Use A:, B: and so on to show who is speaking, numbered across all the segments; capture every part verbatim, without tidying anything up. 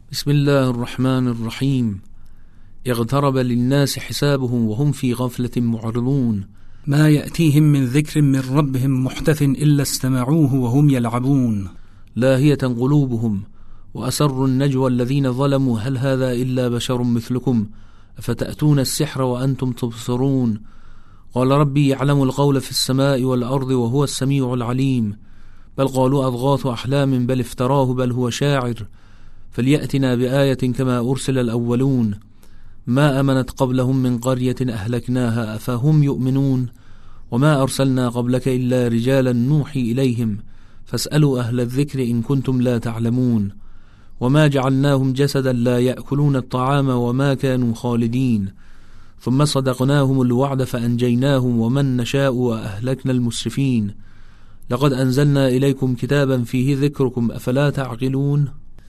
A: بسم الله الرحمن الرحيم. اقترب للناس حسابهم وهم في غفلة معرضون.
B: ما يأتيهم من ذكر من ربهم محدث إلا استمعوه وهم يلعبون.
A: لاهية قلوبهم وأسروا النجوى الذين ظلموا هل هذا إلا بشر مثلكم أفتأتون السحر وأنتم تبصرون. قال ربي يعلم القول في السماء والأرض وهو السميع العليم. بل قالوا أضغاث أحلام بل افتراه بل هو شاعر فليأتنا بآية كما أرسل الأولون. ما أمنت قبلهم من قرية أهلكناها أفهم يؤمنون. وما أرسلنا قبلك إلا رجالا نوحي إليهم فاسألوا أهل الذكر إن كنتم لا تعلمون. وما جعلناهم جسدا لا يأكلون الطعام وما كانوا خالدين. ثم صدقناهم الوعد فأنجيناهم ومن نشاء وأهلكنا المسرفين. لقد أنزلنا إليكم كتابا فيه ذكركم أفلا تعقلون.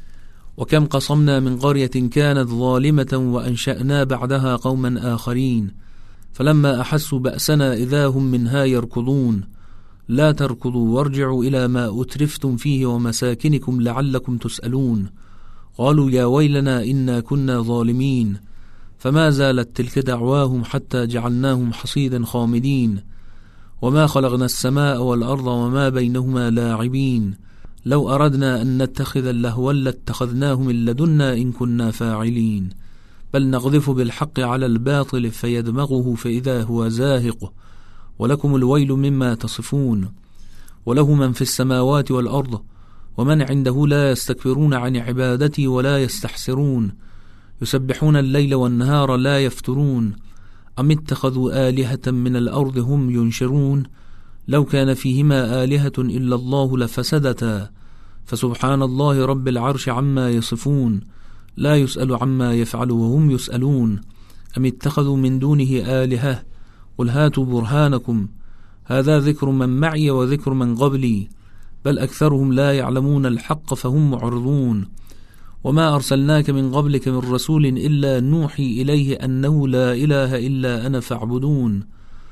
A: وكم قصمنا من قرية كانت ظالمة وأنشأنا بعدها قوما آخرين فلما أحسوا بأسنا إذا هم منها يركضون. لا تركضوا وارجعوا إلى ما أترفتم فيه ومساكنكم لعلكم تسألون. قالوا يا ويلنا إنا كنا ظالمين. فما زالت تلك دعواهم حتى جعلناهم حصيدا خامدين. وما خلقنا السماء والأرض وما بينهما لاعبين. لو أردنا أن نتخذ اللهو لاتخذناه من لدنا إن كنا فاعلين. بل نقذف بالحق على الباطل فيدمغه فإذا هو زاهق. ولكم الويل مما تصفون. وله من في السماوات والأرض ومن عنده لا يستكبرون عن عبادتي ولا يستحسرون. يسبحون الليل والنهار لا يفترون. أم اتخذوا آلهة من الأرض هم ينشرون. لو كان فيهما آلهة إلا الله لفسدتا فسبحان الله رب العرش عما يصفون. لا يسأل عما يفعل وهم يسألون. أم اتخذوا من دونه آلهة قل هاتوا برهانكم هذا ذكر من معي وذكر من قبلي بل أكثرهم لا يعلمون الحق فهم معرضون. وما أرسلناك من قبلك من رسول إلا نوحي إليه أنه لا إله إلا أنا فاعبدون.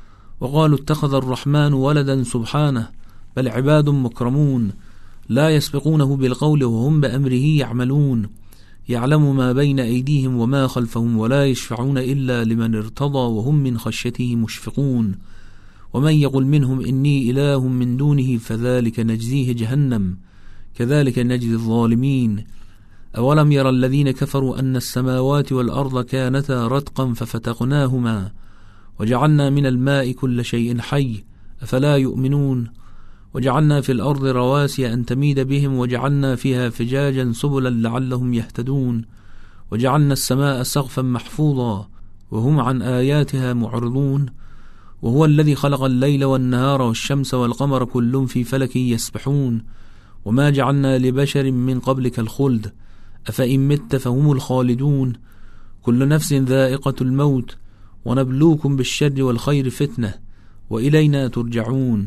A: وقالوا اتخذ الرحمن ولدا سبحانه بل عباد مكرمون لا يسبقونه بالقول وهم بأمره يعملون. يعلم ما بين أيديهم وما خلفهم ولا يشفعون إلا لمن ارتضى وهم من خشيته مشفقون. ومن يقل منهم إني إله من دونه فذلك نجزيه جهنم كذلك نجزي الظالمين. أولم يرى الذين كفروا أن السماوات والأرض كانتا رتقا ففتقناهما وجعلنا من الماء كل شيء حي أفلا يؤمنون. وجعلنا في الأرض رواسي أن تميد بهم وجعلنا فيها فجاجا سبلا لعلهم يهتدون. وجعلنا السماء سقفا محفوظا وهم عن آياتها معرضون. وهو الذي خلق الليل والنهار والشمس والقمر كل في فلك يسبحون. وما جعلنا لبشر من قبلك الخلد أفإن مت فهم الخالدون. كل نفس ذائقة الموت ونبلوكم بالشر والخير فتنة وإلينا ترجعون.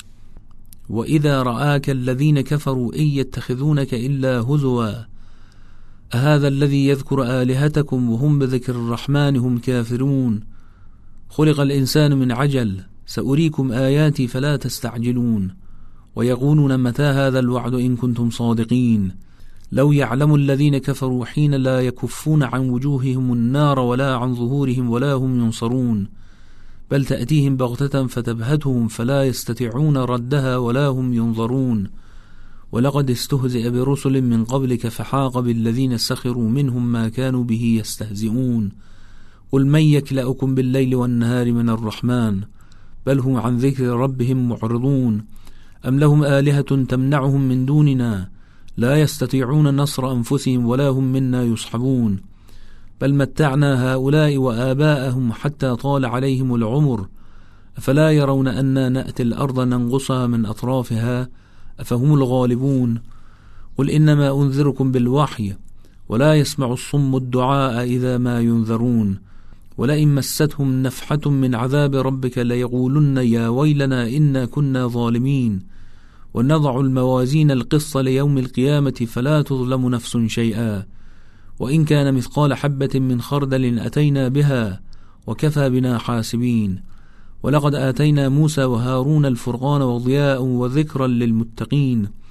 A: وإذا رآك الذين كفروا إن يتخذونك إلا هزوا أهذا الذي يذكر آلهتكم وهم بذكر الرحمن هم كافرون. خلق الإنسان من عجل سأريكم آياتي فلا تستعجلون. ويقولون متى هذا الوعد إن كنتم صادقين. لو يعلم الذين كفروا حين لا يكفون عن وجوههم النار ولا عن ظهورهم ولا هم ينصرون. بل تأتيهم بغتة فتبهتهم فلا يستطيعون ردها ولا هم ينظرون. ولقد استهزئ برسل من قبلك فحاق بالذين سخروا منهم ما كانوا به يستهزئون. قل من يكلأكم بالليل والنهار من الرحمن بل هم عن ذكر ربهم معرضون. أم لهم آلهة تمنعهم من دوننا لا يستطيعون نصر أنفسهم ولا هم منا يصحبون. بل متعنا هؤلاء وآباءهم حتى طال عليهم العمر أفلا يرون أننا نأتي الأرض ننقصها من أطرافها أفهم الغالبون. قل إنما أنذركم بالوحي ولا يسمع الصم الدعاء إذا ما ينذرون. ولئن مستهم نفحة من عذاب ربك ليقولن يا ويلنا إنا كنا ظالمين. ونضع الموازين القسط ليوم القيامة فلا تظلم نفس شيئا وإن كان مثقال حبة من خردل أتينا بها وكفى بنا حاسبين. ولقد آتينا موسى وهارون الفرقان وضياء وذكرا للمتقين.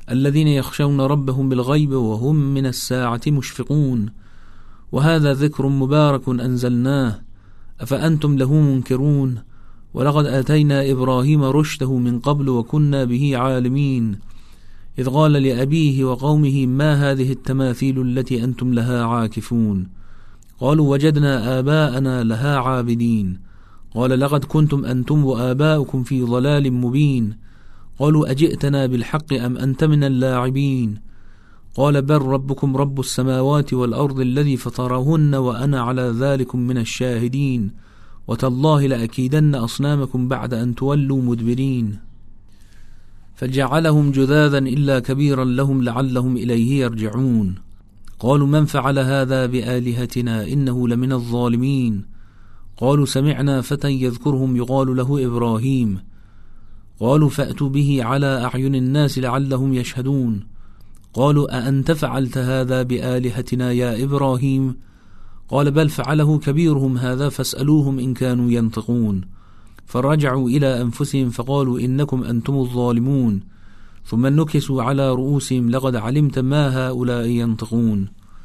A: الذين يخشون ربهم بالغيب وهم من الساعة مشفقون وهذا ذكر مبارك أنزلناه أفأنتم له منكرون ولقد آتينا إبراهيم رشده من قبل وكنا به عالمين إذ قال لأبيه وقومه ما هذه التماثيل التي أنتم لها عاكفون قالوا وجدنا آباءنا لها عابدين قال لقد كنتم أنتم وآباؤكم في ضلال مبين قالوا أجئتنا بالحق أم أنت من اللاعبين قال بل ربكم رب السماوات والأرض الذي فطرهن وأنا على ذلك من الشاهدين وتالله لأكيدن أصنامكم بعد أن تولوا مدبرين فجعلهم جذاذا إلا كبيرا لهم لعلهم إليه يرجعون قالوا من فعل هذا بآلهتنا إنه لمن الظالمين قالوا سمعنا فتى يذكرهم يقال له إبراهيم قالوا فأتوا به على أعين الناس لعلهم يشهدون قالوا أأنت فعلت هذا بآلهتنا يا إبراهيم قال بل فعله كبيرهم هذا فاسألوهم إن كانوا ينطقون فرجعوا إلى أنفسهم فقالوا إنكم أنتم الظالمون ثم نكسوا على رؤوسهم لقد علمت ما هؤلاء ينطقون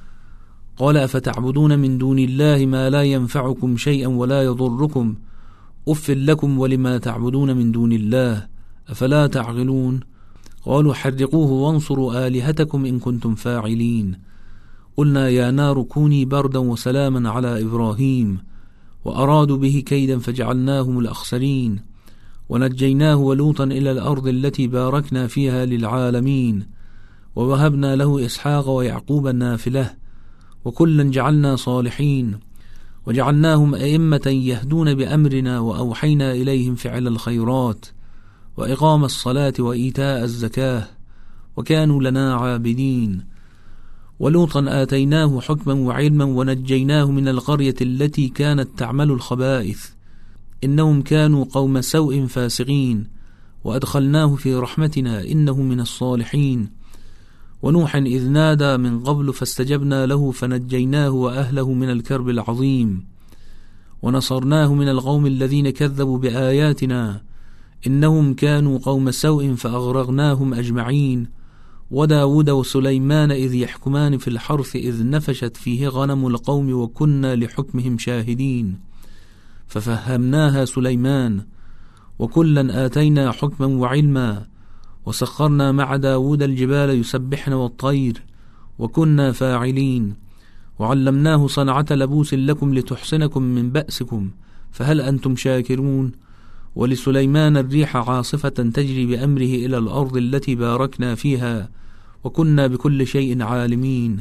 A: قال أفتعبدون من دون الله ما لا ينفعكم شيئا ولا يضركم أف لكم ولما تعبدون من دون الله أفلا تعقلون قالوا حرقوه وانصروا آلهتكم إن كنتم فاعلين قلنا يا نار كوني بردا وسلاما على إبراهيم وأرادوا به كيدا فجعلناهم الأخسرين ونجيناه ولوطا إلى الأرض التي باركنا فيها للعالمين ووهبنا له إسحاق ويعقوب النافلة وكلا جعلنا صالحين وجعلناهم أئمة يهدون بأمرنا وأوحينا إليهم فعل الخيرات وإقام الصلاة وإيتاء الزكاة وكانوا لنا عابدين ولوطا آتيناه حكما وعلما ونجيناه من القرية التي كانت تعمل الخبائث إنهم كانوا قوم سوء فاسقين وأدخلناه في رحمتنا إنه من الصالحين ونوحا إذ نادى من قبل فاستجبنا له فنجيناه وأهله من الكرب العظيم ونصرناه من القوم الذين كذبوا بآياتنا إنهم كانوا قوم سوء فأغرقناهم أجمعين وداود وسليمان إذ يحكمان في الحرث إذ نفشت فيه غنم القوم وكنا لحكمهم شاهدين ففهمناها سليمان وكلا آتينا حكما وعلما وسخرنا مع داود الجبال يسبحن والطير وكنا فاعلين وعلمناه صنعة لبوس لكم لتحصنكم من بأسكم فهل أنتم شاكرون ولسليمان الريح عاصفة تجري بأمره إلى الأرض التي باركنا فيها وكنا بكل شيء عالمين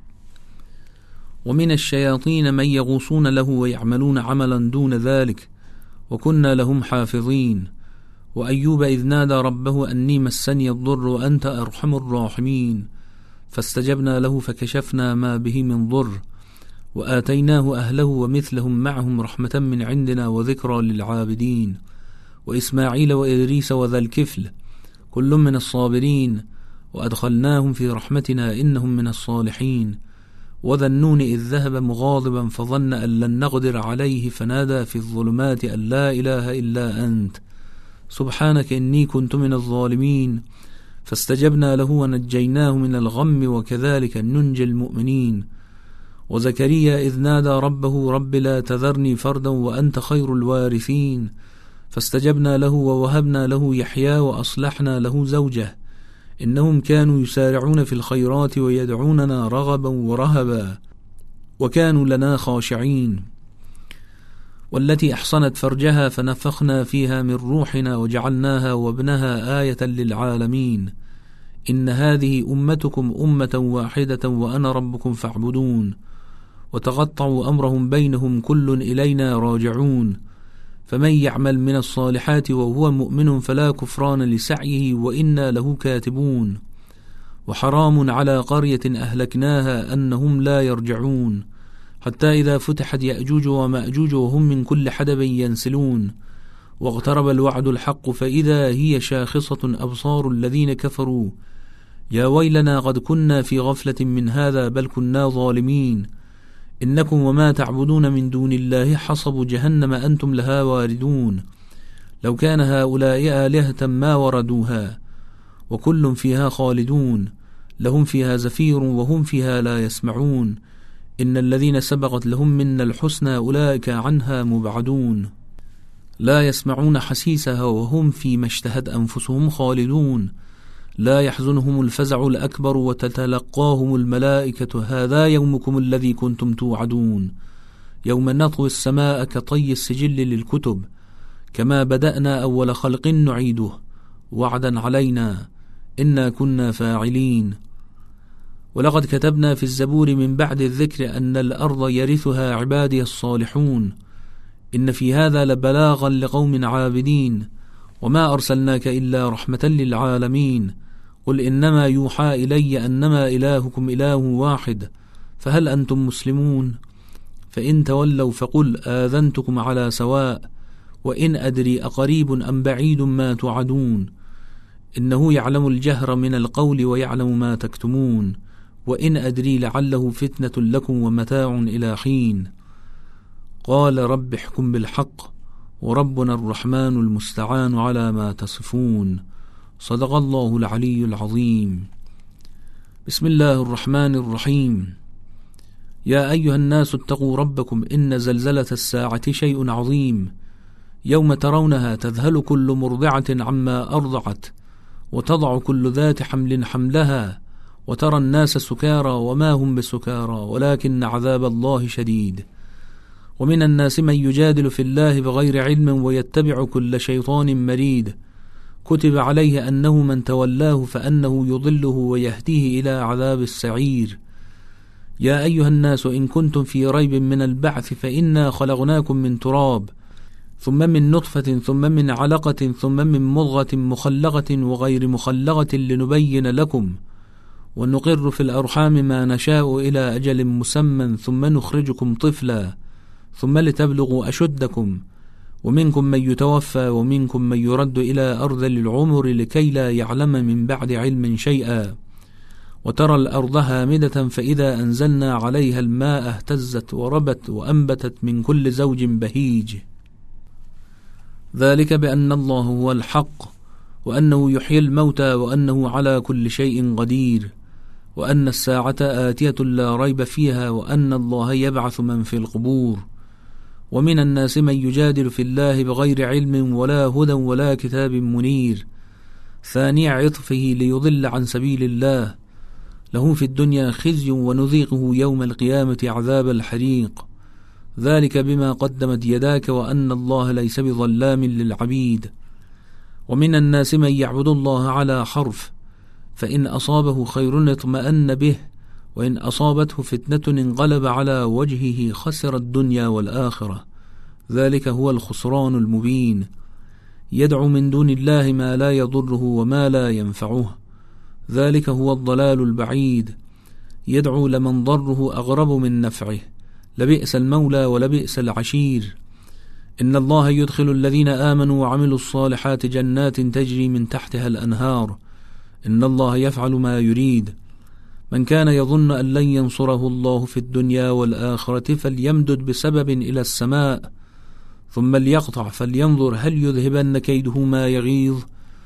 A: ومن الشياطين من يغوصون له ويعملون عملا دون ذلك وكنا لهم حافظين وأيوب إذ نادى ربه أني مسني الضر وأنت أرحم الراحمين فاستجبنا له فكشفنا ما به من ضر وآتيناه أهله ومثلهم معهم رحمة من عندنا وذكرى للعابدين وإسماعيل وإدريس وذا الكفل كل من الصابرين وأدخلناهم في رحمتنا إنهم من الصالحين وذا النون إذ ذهب مغاضبا فظن أن لن نقدر عليه فنادى في الظلمات أن لا إله إلا أنت سبحانك إني كنت من الظالمين فاستجبنا له ونجيناه من الغم وكذلك ننجي المؤمنين وزكريا إذ نادى ربه رب لا تذرني فردا وأنت خير الوارثين فاستجبنا له ووهبنا له يحيى وأصلحنا له زوجه إنهم كانوا يسارعون في الخيرات ويدعوننا رغبا ورهبا وكانوا لنا خاشعين والتي أحصنت فرجها فنفخنا فيها من روحنا وجعلناها وابنها آية للعالمين إن هذه أمتكم أمة واحدة وأنا ربكم فاعبدون وتقطعوا أمرهم بينهم كل إلينا راجعون فمن يعمل من الصالحات وهو مؤمن فلا كفران لسعيه وإنا له كاتبون وحرام على قرية أهلكناها أنهم لا يرجعون حتى إذا فتحت يأجوج ومأجوج وهم من كل حدب ينسلون واقترب الوعد الحق فإذا هي شاخصة أبصار الذين كفروا يا ويلنا قد كنا في غفلة من هذا بل كنا ظالمين إنكم وما تعبدون من دون الله حصب جهنم أنتم لها واردون لو كان هؤلاء آلهة ما وردوها وكل فيها خالدون لهم فيها زفير وهم فيها لا يسمعون إن الذين سبقت لهم منا الحسنى أولئك عنها مبعدون لا يسمعون حسيسها وهم فيما اشتهت أنفسهم خالدون لا يحزنهم الفزع الأكبر وتتلقاهم الملائكة هذا يومكم الذي كنتم توعدون يوم نطوي السماء كطي السجل للكتب كما بدأنا أول خلق نعيده وعدا علينا إنا كنا فاعلين ولقد كتبنا في الزبور من بعد الذكر أن الأرض يرثها عبادي الصالحون إن في هذا لبلاغا لقوم عابدين وما أرسلناك إلا رحمة للعالمين قل إنما يوحى إلي أنما إلهكم إله واحد فهل أنتم مسلمون فإن تولوا فقل آذنتكم على سواء وإن أدري أقريب أم بعيد ما توعدون إنه يعلم الجهر من القول ويعلم ما تكتمون وإن أدري لعله فتنة لكم ومتاع إلى حين قال رب احكم بالحق وربنا الرحمن المستعان على ما تصفون صدق الله العلي العظيم. بسم الله الرحمن الرحيم. يا أيها الناس اتقوا ربكم إن زلزلة الساعة شيء عظيم يوم ترونها تذهل كل مرضعة عما أرضعت وتضع كل ذات حمل حملها وترى الناس سكارى وما هم بسكارى ولكن عذاب الله شديد ومن الناس من يجادل في الله بغير علم ويتبع كل شيطان مريد كتب عليه أنه من تولاه فأنه يضله ويهديه إلى عذاب السعير. يا أيها الناس إن كنتم في ريب من البعث فإنا خلقناكم من تراب ثم من نطفة ثم من علقة ثم من مضغة مخلقة وغير مخلقة لنبين لكم ونقر في الأرحام ما نشاء إلى أجل مسمى ثم نخرجكم طفلا ثم لتبلغوا أشدكم ومنكم من يتوفى ومنكم من يرد إلى أرذل العمر لكي لا يعلم من بعد علم شيئا وترى الأرض هامدة فإذا أنزلنا عليها الماء اهتزت وربت وأنبتت من كل زوج بهيج ذلك بأن الله هو الحق وأنه يحيي الموتى وأنه على كل شيء قدير وأن الساعة آتية لا ريب فيها وأن الله يبعث من في القبور ومن الناس من يجادل في الله بغير علم ولا هدى ولا كتاب منير ثاني عطفه ليضل عن سبيل الله له في الدنيا خزي ونذيقه يوم القيامة عذاب الحريق ذلك بما قدمت يداك وأن الله ليس بظلام للعبيد. ومن الناس من يعبد الله على حرف فإن أصابه خير اطمأن به وإن أصابته فتنة انقلب على وجهه خسر الدنيا والآخرة ذلك هو الخسران المبين. يدعو من دون الله ما لا يضره وما لا ينفعه ذلك هو الضلال البعيد. يدعو لمن ضره أغرب من نفعه لبئس المولى ولبئس العشير. إن الله يدخل الذين آمنوا وعملوا الصالحات جنات تجري من تحتها الأنهار إن الله يفعل ما يريد. من كان يظن أن لن ينصره الله في الدنيا والآخرة فليمدد بسبب إلى السماء ثم ليقطع فلينظر هل يذهبن كيده ما يغيظ.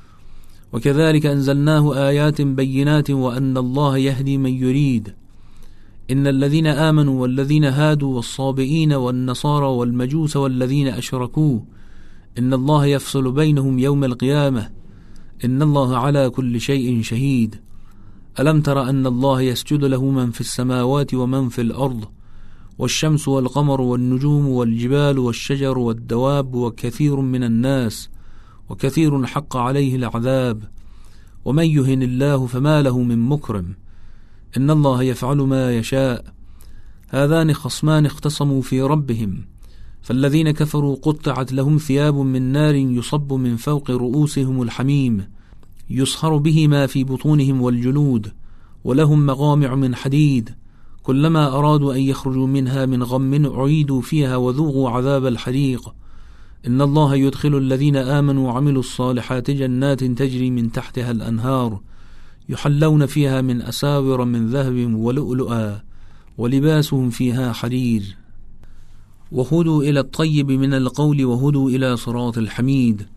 A: وكذلك أنزلناه آيات بينات وأن الله يهدي من يريد. إن الذين آمنوا والذين هادوا والصابئين والنصارى والمجوس والذين أشركوا إن الله يفصل بينهم يوم القيامة إن الله على كل شيء شهيد. ألم تر أن الله يسجد له من في السماوات ومن في الأرض والشمس والقمر والنجوم والجبال والشجر والدواب وكثير من الناس وكثير حق عليه العذاب ومن يهن الله فما له من مكرم إن الله يفعل ما يشاء. هذان خصمان اختصموا في ربهم فالذين كفروا قطعت لهم ثياب من نار يصب من فوق رؤوسهم الحميم يصهر به ما في بطونهم والجلود ولهم مقامع من حديد كلما أرادوا أن يخرجوا منها من غم أعيدوا فيها وذوقوا عذاب الحريق. إن الله يدخل الذين آمنوا وعملوا الصالحات جنات تجري من تحتها الأنهار يحلون فيها من أساور من ذهب ولؤلؤا ولباسهم فيها حرير. وهدوا إلى الطيب من القول وهدوا إلى صراط الحميد.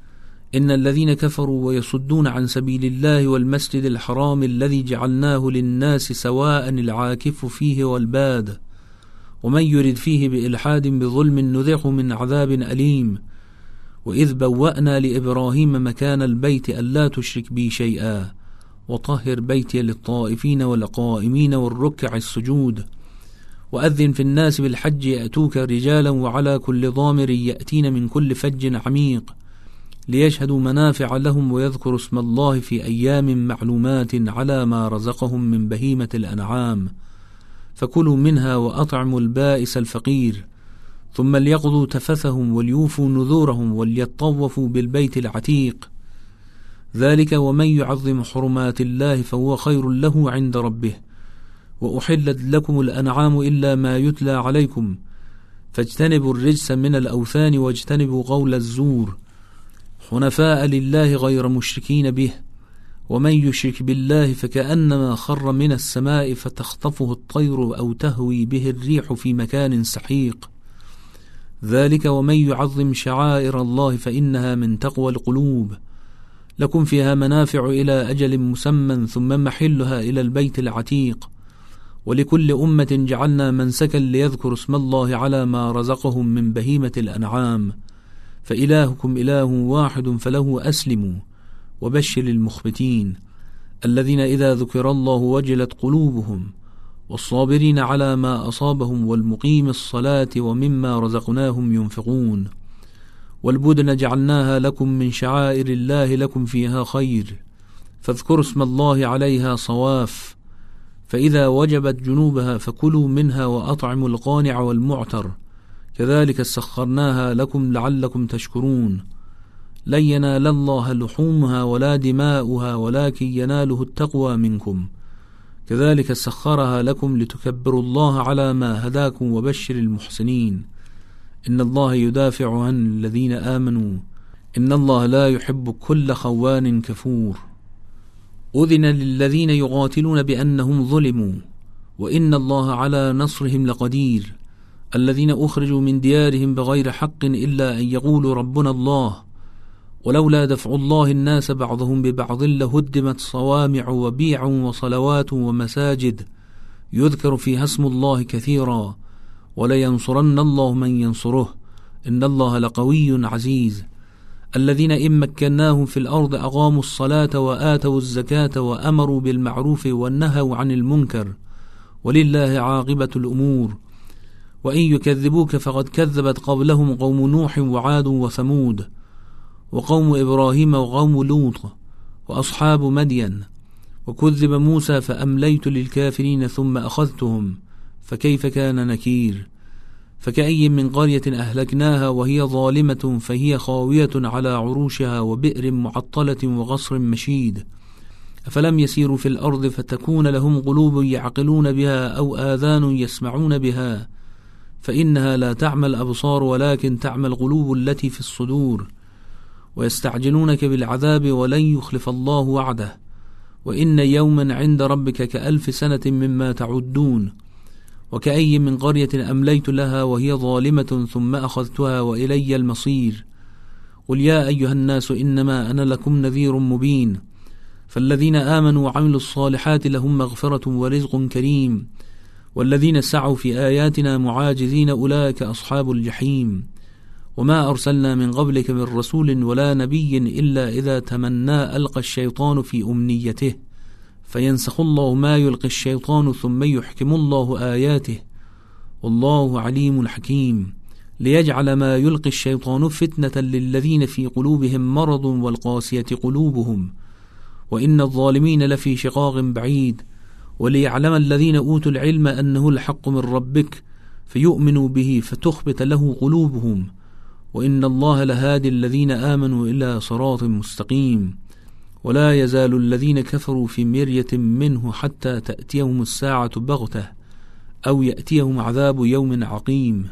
A: إن الذين كفروا ويصدون عن سبيل الله والمسجد الحرام الذي جعلناه للناس سواء العاكف فيه والباد ومن يرد فيه بإلحاد بظلم نذقه من عذاب أليم وإذ بوأنا لإبراهيم مكان البيت ألا تشرك بي شيئا وطهر بيتي للطائفين والقائمين والركع السجود وأذن في الناس بالحج يأتوك رجالا وعلى كل ضامر يأتين من كل فج عميق ليشهدوا منافع لهم ويذكروا اسم الله في أيام معلومات على ما رزقهم من بهيمة الأنعام فكلوا منها وأطعموا البائس الفقير ثم ليقضوا تفثهم وليوفوا نذورهم وليطوفوا بالبيت العتيق ذلك ومن يعظم حرمات الله فهو خير له عند ربه وأحلت لكم الأنعام إلا ما يتلى عليكم فاجتنبوا الرجس من الأوثان واجتنبوا قول الزور حنفاء لله غير مشركين به ومن يشرك بالله فكأنما خر من السماء فتخطفه الطير أو تهوي به الريح في مكان سحيق ذلك ومن يعظم شعائر الله فإنها من تقوى القلوب لكم فيها منافع إلى أجل مسمى ثم محلها إلى البيت العتيق ولكل أمة جعلنا منسكا ليذكروا اسم الله على ما رزقهم من بهيمة الأنعام فإلهكم إله واحد فله أسلموا وبشر المخبتين الذين إذا ذكر الله وجلت قلوبهم والصابرين على ما أصابهم والمقيم الصلاة ومما رزقناهم ينفقون والبدن جعلناها لكم من شعائر الله لكم فيها خير فاذكروا اسم الله عليها صواف فإذا وجبت جنوبها فكلوا منها وأطعموا القانع والمعتر كذلك سخرناها لكم لعلكم تشكرون لن ينال الله لحومها ولا دماؤها ولكن يناله التقوى منكم كذلك سخرها لكم لتكبروا الله على ما هداكم وبشر المحسنين إن الله يدافع عن الذين آمنوا إن الله لا يحب كل خوان كفور أذن للذين يقاتلون بأنهم ظلموا وإن الله على نصرهم لقدير الذين أخرجوا من ديارهم بغير حق إلا أن يقولوا ربنا الله ولولا دفع الله الناس بعضهم ببعض لهدمت صوامع وبيع وصلوات ومساجد يذكر فيها اسم الله كثيرا ولينصرن الله من ينصره إن الله لقوي عزيز الذين إن مكناهم في الأرض أقاموا الصلاة وآتوا الزكاة وأمروا بالمعروف ونهوا عن المنكر ولله عاقبة الأمور وإن يكذبوك فقد كذبت قبلهم قوم نوح وعاد وثمود وقوم إبراهيم وقوم لوط وأصحاب مدين وكذب موسى فأمليت للكافرين ثم أخذتهم فكيف كان نكير فكأي من قرية أهلكناها وهي ظالمة فهي خاوية على عروشها وبئر معطلة وغصر مشيد أفلم يسيروا في الأرض فتكون لهم قلوب يعقلون بها أو آذان يسمعون بها فإنها لا تعمى الأبصار ولكن تعمى القلوب التي في الصدور ويستعجلونك بالعذاب ولن يخلف الله وعده وإن يوما عند ربك كألف سنة مما تعدون وكأي من قرية أمليت لها وهي ظالمة ثم أخذتها وإلي المصير قل يا أيها الناس إنما أنا لكم نذير مبين فالذين آمنوا وعملوا الصالحات لهم مغفرة ورزق كريم والذين سعوا في آياتنا معاجزين أولئك أصحاب الجحيم وما أرسلنا من قبلك من رسول ولا نبي إلا إذا تمنى ألقى الشيطان في أمنيته فينسخ الله ما يلقي الشيطان ثم يحكم الله آياته والله عليم حكيم ليجعل ما يلقي الشيطان فتنة للذين في قلوبهم مرض والقاسية قلوبهم وإن الظالمين لفي شقاق بعيد وليعلم الذين أوتوا العلم أنه الحق من ربك فيؤمنوا به فتخبت له قلوبهم وإن الله لهادي الذين آمنوا إلى صراط مستقيم ولا يزال الذين كفروا في مرية منه حتى تأتيهم الساعة بغتة أو يأتيهم عذاب يوم عقيم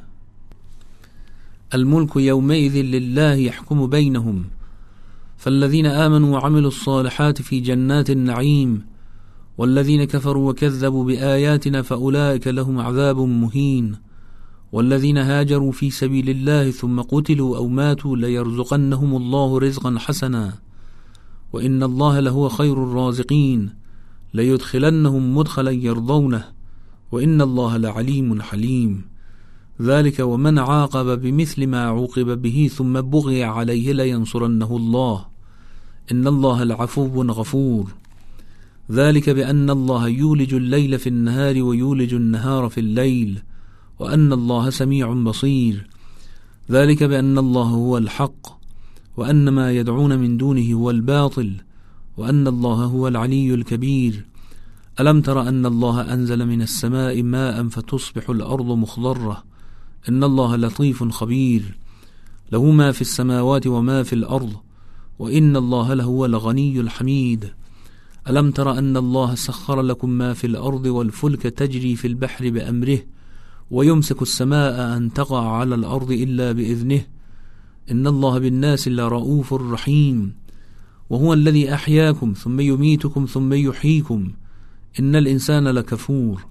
A: الملك يومئذ لله يحكم بينهم فالذين آمنوا وعملوا الصالحات في جنات النعيم والذين كفروا وكذبوا بآياتنا فأولئك لهم عذاب مهين والذين هاجروا في سبيل الله ثم قتلوا أو ماتوا ليرزقنهم الله رزقا حسنا وإن الله لهو خير الرازقين ليدخلنهم مدخلا يرضونه وإن الله لعليم حليم ذلك ومن عاقب بمثل ما عوقب به ثم بغي عليه لينصرنه الله إن الله لعفو غفور ذلك بأن الله يولج الليل في النهار ويولج النهار في الليل وأن الله سميع بصير ذلك بأن الله هو الحق وأن ما يدعون من دونه هو الباطل وأن الله هو العلي الكبير ألم تر أن الله أنزل من السماء ماء فتصبح الأرض مخضرة إن الله لطيف خبير له ما في السماوات وما في الأرض وإن الله لهو الغني الحميد ألم تر أن الله سخر لكم ما في الأرض والفلك تجري في البحر بأمره ويمسك السماء أن تقع على الأرض إلا بإذنه إن الله بالناس لرؤوف رحيم وهو الذي أحياكم ثم يميتكم ثم يحييكم إن الإنسان لكفور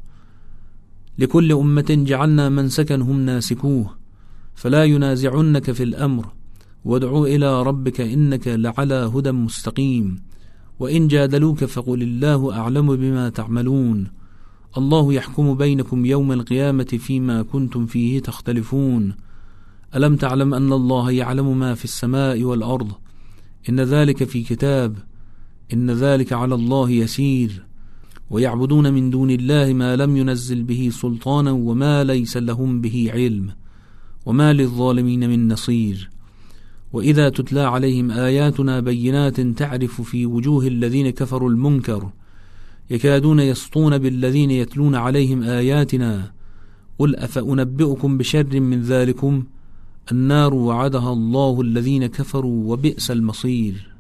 A: لكل أمة جعلنا منسكا هم ناسكوه فلا ينازعنك في الأمر وادعوا إلى ربك إنك لعلى هدى مستقيم وإن جادلوك فقل الله أعلم بما تعملون الله يحكم بينكم يوم القيامة فيما كنتم فيه تختلفون ألم تعلم أن الله يعلم ما في السماء والأرض إن ذلك في كتاب إن ذلك على الله يسير ويعبدون من دون الله ما لم ينزل به سلطانا وما ليس لهم به علم وما للظالمين من نصير وإذا تتلى عليهم آياتنا بينات تعرف في وجوه الذين كفروا المنكر يكادون يسطون بالذين يتلون عليهم آياتنا قل أفأنبئكم بشر من ذلكم النار وعدها الله الذين كفروا وبئس المصير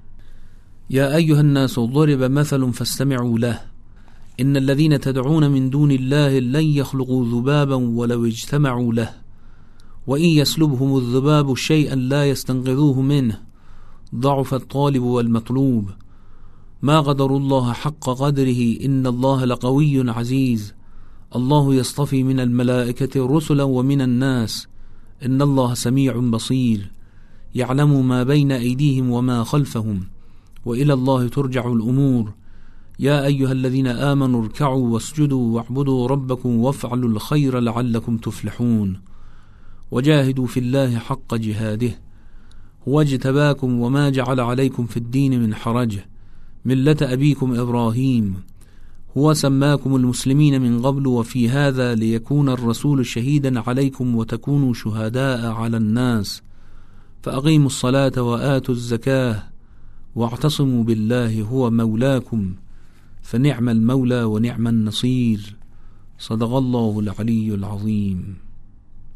A: يا أيها الناس ضرب مثل فاستمعوا له إن الذين تدعون من دون الله لن يخلقوا ذبابا ولو اجتمعوا له وإن يسلبهم الذباب شيئا لا يستنقذوه منه ضعف الطالب والمطلوب ما قدروا الله حق قدره إن الله لقوي عزيز الله يصطفي من الملائكة رسلا ومن الناس إن الله سميع بصير يعلم ما بين أيديهم وما خلفهم وإلى الله ترجع الأمور يا أيها الذين آمنوا اركعوا واسجدوا واعبدوا ربكم وافعلوا الخير لعلكم تفلحون وجاهدوا في الله حق جهاده هو اجتباكم وما جعل عليكم في الدين من حرج ملة أبيكم إبراهيم هو سماكم المسلمين من قبل وفي هذا ليكون الرسول شهيدا عليكم وتكونوا شهداء على الناس فأقيموا الصلاة وآتوا الزكاة واعتصموا بالله هو مولاكم فنعم المولى ونعم النصير صدق الله العلي العظيم.